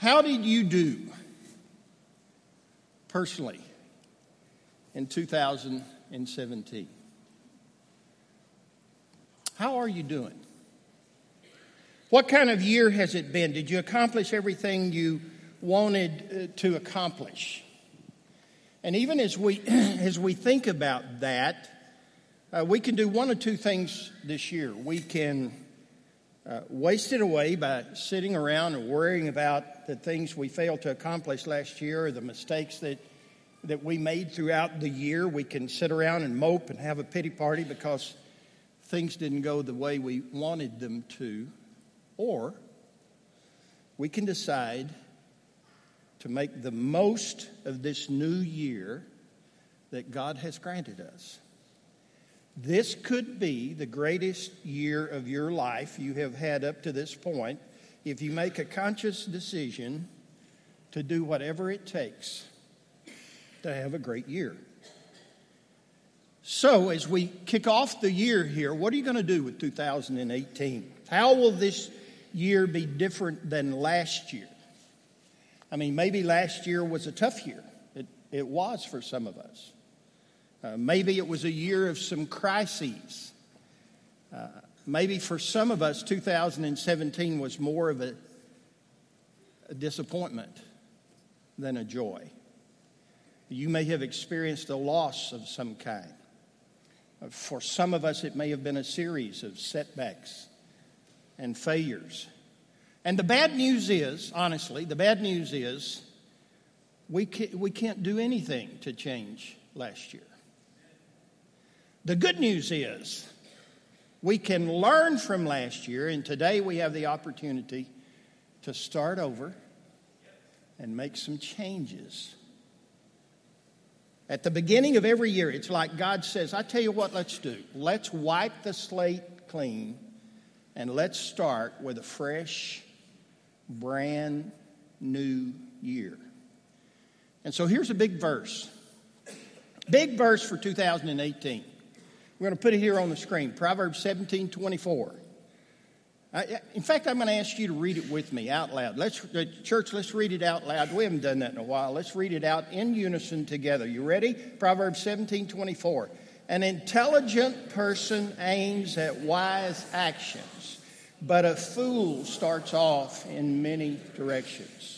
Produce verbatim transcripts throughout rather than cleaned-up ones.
How did you do personally in two thousand seventeen? How are you doing? What kind of year has it been? Did you accomplish everything you wanted to accomplish? And even as we as we think about that, uh, we can do one or two things this year. We can uh, waste it away by sitting around and worrying about the things we failed to accomplish last year or the mistakes that, that we made throughout the year. We can sit around and mope and have a pity party because things didn't go the way we wanted them to. Or we can decide to make the most of this new year that God has granted us. This could be the greatest year of your life you have had up to this point if you make a conscious decision to do whatever it takes to have a great year. So, as we kick off the year here, what are you going to do with two thousand eighteen? How will this year be different than last year? I mean, maybe last year was a tough year. It, it was for some of us. Uh, maybe it was a year of some crises. Uh, maybe for some of us, two thousand seventeen was more of a, a disappointment than a joy. You may have experienced a loss of some kind. Uh, for some of us, it may have been a series of setbacks and failures. And the bad news is, honestly, the bad news is we can't, we can't do anything to change last year. The good news is we can learn from last year, and today we have the opportunity to start over and make some changes. At the beginning of every year, it's like God says, I tell you what, let's do. Let's wipe the slate clean and let's start with a fresh, brand new year. And so here's a big verse. Big verse for two thousand eighteen. We're going to put it here on the screen. Proverbs seventeen twenty-four. I, in fact, I'm going to ask you to read it with me out loud. Let's, church, let's read it out loud. We haven't done that in a while. Let's read it out in unison together. You ready? Proverbs seventeen twenty-four. An intelligent person aims at wise actions, but a fool starts off in many directions.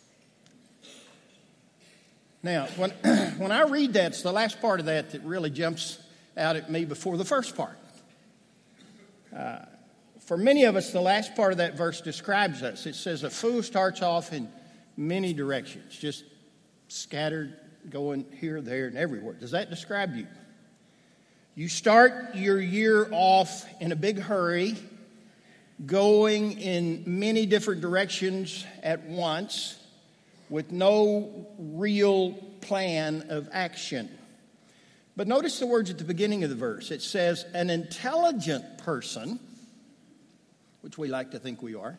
Now, when, when I read that, it's the last part of that that really jumps out at me before the first part. Uh, for many of us, the last part of that verse describes us. It says a fool starts off in many directions, just scattered, going here, there, and everywhere. Does that describe you? You start your year off in a big hurry, going in many different directions at once with no real plan of action. But notice the words at the beginning of the verse. It says, an intelligent person, which we like to think we are,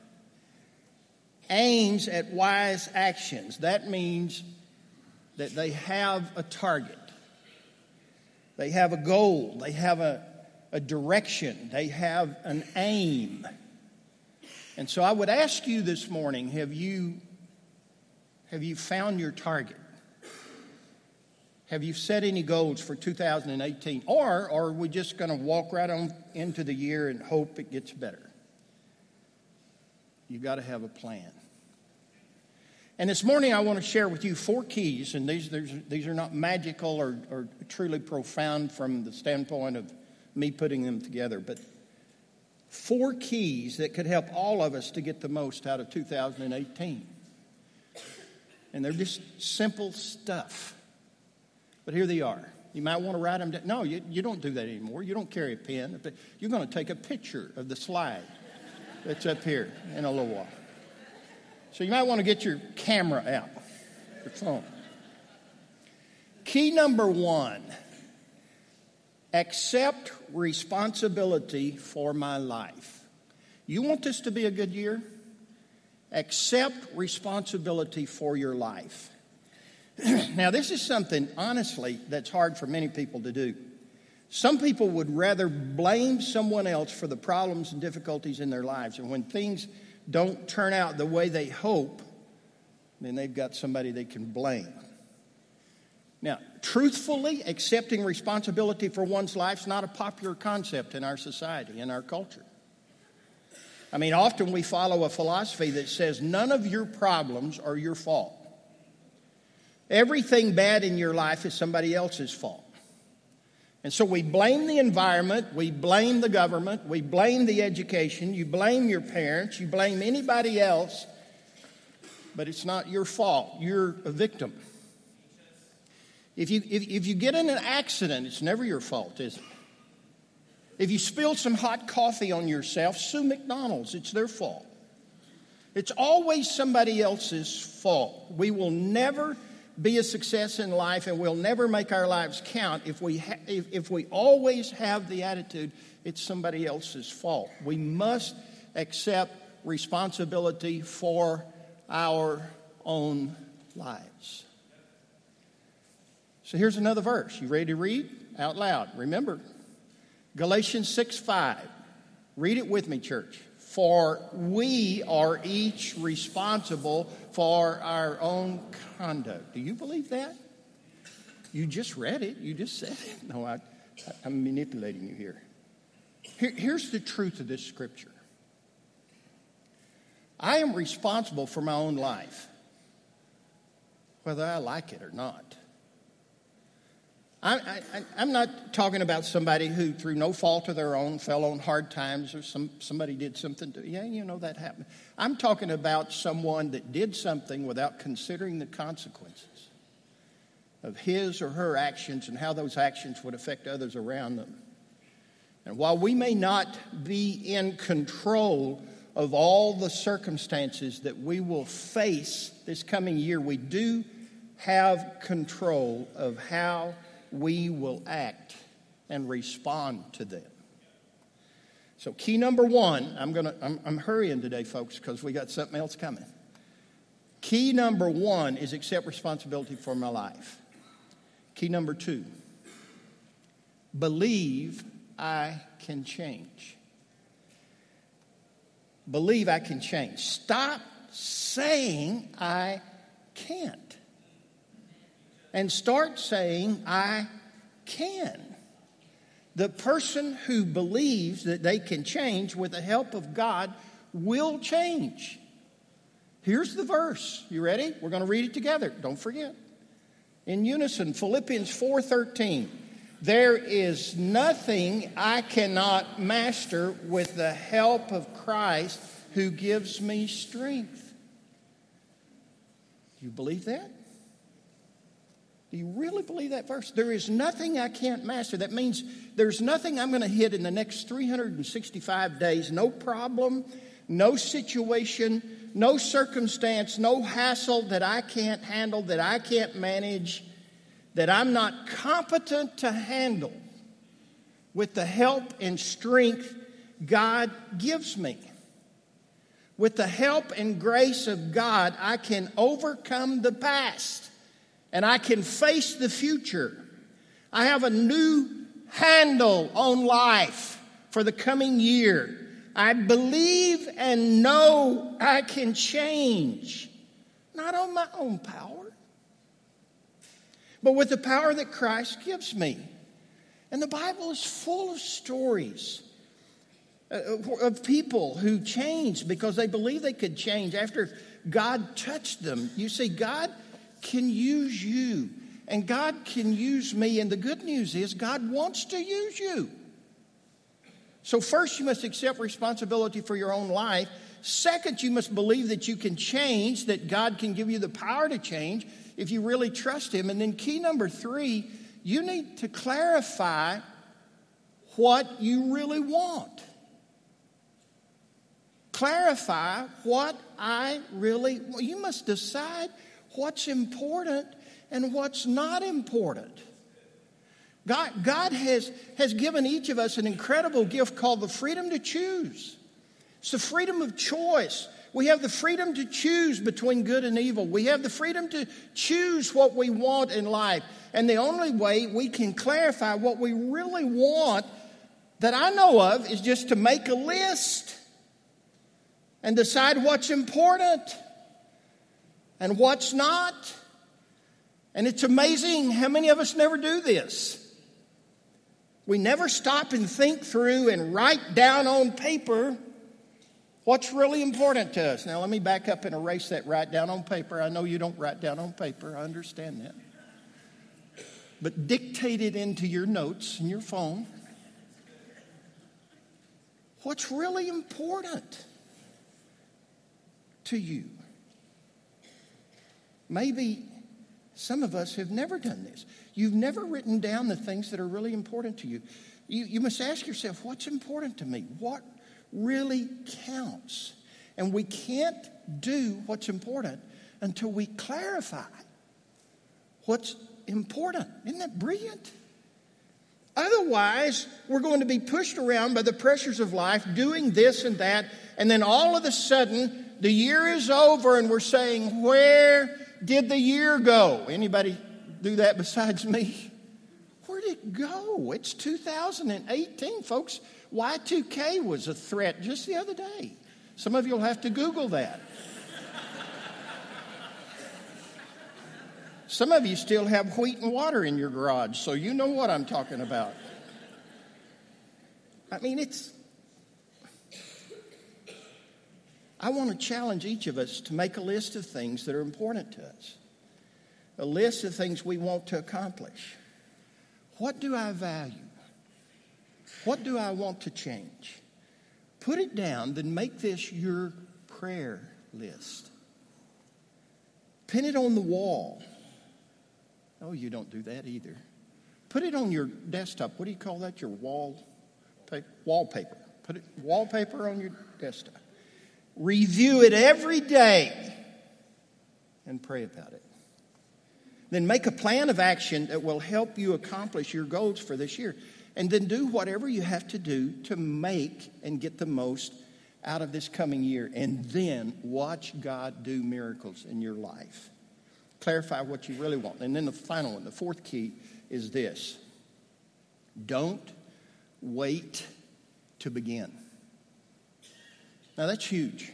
aims at wise actions. That means that they have a target. They have a goal. They have a, a direction. They have an aim. And so I would ask you this morning, have you, have you found your target? Have you set any goals for two thousand eighteen? Or, or are we just going to walk right on into the year and hope it gets better? You've got to have a plan. And this morning I want to share with you four keys, and these, these are not magical or, or truly profound from the standpoint of me putting them together, but four keys that could help all of us to get the most out of two thousand eighteen. And they're just simple stuff. But here they are. You might want to write them down. No, you, you don't do that anymore. You don't carry a pen. You're going to take a picture of the slide that's up here in a little while. So you might want to get your camera out, your phone. Key number one, accept responsibility for my life. You want this to be a good year? Accept responsibility for your life. Now, this is something, honestly, that's hard for many people to do. Some people would rather blame someone else for the problems and difficulties in their lives. And when things don't turn out the way they hope, then they've got somebody they can blame. Now, truthfully accepting responsibility for one's life is not a popular concept in our society, in our culture. I mean, often we follow a philosophy that says none of your problems are your fault. Everything bad in your life is somebody else's fault. And so we blame the environment, we blame the government, we blame the education, you blame your parents, you blame anybody else, but it's not your fault. You're a victim. If you, if, if you get in an accident, it's never your fault, is it? If you spill some hot coffee on yourself, sue McDonald's. It's their fault. It's always somebody else's fault. We will never be a success in life, and we'll never make our lives count if we ha- if, if we always have the attitude it's somebody else's fault. We must accept responsibility for our own lives. So here's another verse. You ready to read? Out loud. Remember, Galatians six five. Read it with me, church. For we are each responsible for our own conduct. Do you believe that? You just read it. You just said it. No, I, I'm manipulating you here. here. Here's the truth of this scripture. I am responsible for my own life, whether I like it or not. I, I, I'm not talking about somebody who, through no fault of their own, fell on hard times, or some somebody did something to, yeah, you know, that happened. I'm talking about someone that did something without considering the consequences of his or her actions and how those actions would affect others around them. And while we may not be in control of all the circumstances that we will face this coming year, we do have control of how we will act and respond to them. So key number one, I'm gonna I'm, I'm hurrying today, folks, because we got something else coming. Key number one is accept responsibility for my life. Key number two, believe I can change. Believe I can change. Stop saying I can't. And start saying, I can. The person who believes that they can change with the help of God will change. Here's the verse. You ready? We're going to read it together. Don't forget. In unison, Philippians four thirteen. There is nothing I cannot master with the help of Christ who gives me strength. Do you believe that? Do you really believe that verse? There is nothing I can't master. That means there's nothing I'm going to hit in the next three hundred sixty-five days. No problem, no situation, no circumstance, no hassle that I can't handle, that I can't manage, that I'm not competent to handle with the help and strength God gives me. With the help and grace of God, I can overcome the past. And I can face the future. I have a new handle on life for the coming year. I believe and know I can change. Not on my own power, but with the power that Christ gives me. And the Bible is full of stories of people who changed because they believed they could change after God touched them. You see, God can use you, and God can use me, and the good news is God wants to use you. So first, you must accept responsibility for your own life. Second, you must believe that you can change, that God can give you the power to change if you really trust Him. And then key number three, you need to clarify what you really want. Clarify what I really want. You must decide what's important and what's not important. God, God has, has given each of us an incredible gift called the freedom to choose. It's the freedom of choice. We have the freedom to choose between good and evil. We have the freedom to choose what we want in life. And the only way we can clarify what we really want that I know of is just to make a list and decide what's important. and what's not. And it's amazing how many of us never do this. We never stop and think through and write down on paper what's really important to us. Now, let me back up and erase that write down on paper. I know you don't write down on paper. I understand that. But dictate it into your notes in your phone. What's really important to you? Maybe some of us have never done this. You've never written down the things that are really important to you. You, you must ask yourself, what's important to me? What really counts? And we can't do what's important until we clarify what's important. Isn't that brilliant? Otherwise, we're going to be pushed around by the pressures of life, doing this and that, and then all of a sudden, the year is over and we're saying, where did the year go? Anybody do that besides me? Where'd it go? It's two thousand eighteen, folks. Y two K was a threat just the other day. Some of you will have to Google that. Some of you still have wheat and water in your garage, so you know what I'm talking about. I mean, it's... I want to challenge each of us to make a list of things that are important to us. A list of things we want to accomplish. What do I value? What do I want to change? Put it down, then make this your prayer list. Pin it on the wall. Oh, you don't do that either. Put it on your desktop. What do you call that? Your wall pa- wallpaper. Put it wallpaper on your desktop. Review it every day and pray about it. Then make a plan of action that will help you accomplish your goals for this year. And then do whatever you have to do to make and get the most out of this coming year. And then watch God do miracles in your life. Clarify what you really want. And then the final one, the fourth key, is this. Don't wait to begin. Now that's huge.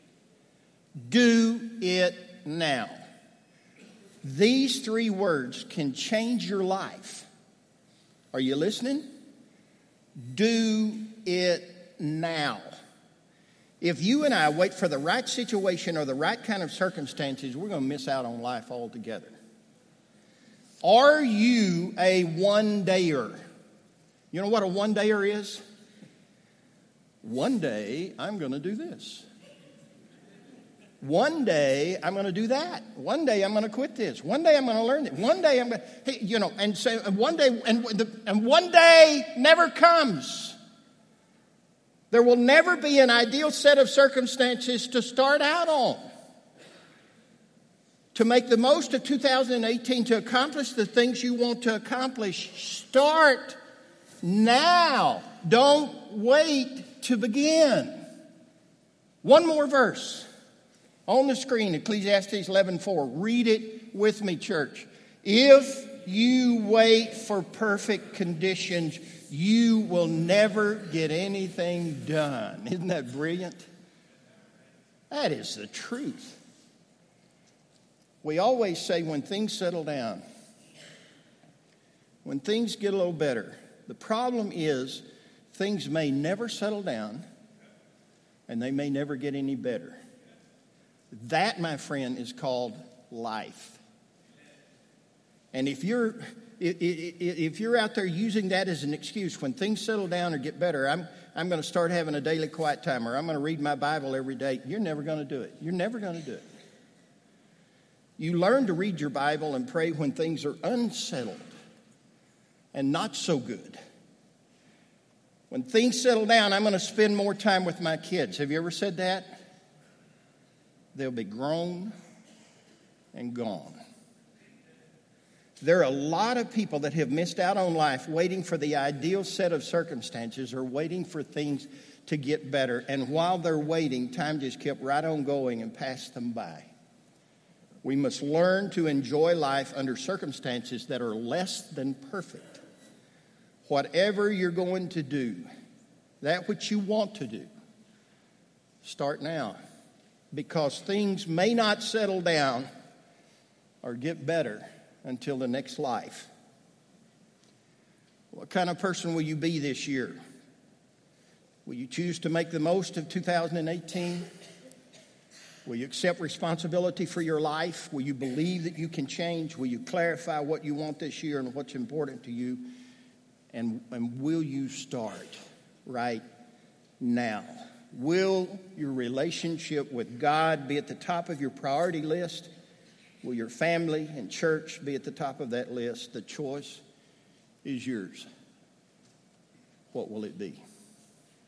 Do it now. These three words can change your life. Are you listening? Do it now. If you and I wait for the right situation or the right kind of circumstances, we're going to miss out on life altogether. Are you a one-dayer? You know what a one-dayer is? One day, I'm going to do this. One day, I'm going to do that. One day, I'm going to quit this. One day, I'm going to learn it. One day, I'm going to, hey, you know, and say, and one day, and, the, and one day never comes. There will never be an ideal set of circumstances to start out on. To make the most of two thousand eighteen, to accomplish the things you want to accomplish, start now. Don't wait to begin. One more verse. On the screen, Ecclesiastes eleven four. Read it with me, church. If you wait for perfect conditions, you will never get anything done. Isn't that brilliant? That is the truth. We always say when things settle down, when things get a little better, the problem is things may never settle down and they may never get any better. That, my friend, is called life. And if you're if you're out there using that as an excuse, when things settle down or get better, I'm I'm going to start having a daily quiet time, or I'm going to read my Bible every day. You're never going to do it. You're never going to do it. You learn to read your Bible and pray when things are unsettled and not so good. When things settle down, I'm going to spend more time with my kids. Have you ever said that? They'll be grown and gone. There are a lot of people that have missed out on life waiting for the ideal set of circumstances or waiting for things to get better. And while they're waiting, time just kept right on going and passed them by. We must learn to enjoy life under circumstances that are less than perfect. Whatever you're going to do, that which you want to do, start now. Because things may not settle down or get better until the next life? What kind of person will you be this year? Will you choose to make the most of two thousand eighteen? Will you accept responsibility for your life? Will you believe that you can change? Will you clarify what you want this year and what's important to you? And, and will you start right now? Will your relationship with God be at the top of your priority list? Will your family and church be at the top of that list? The choice is yours. What will it be?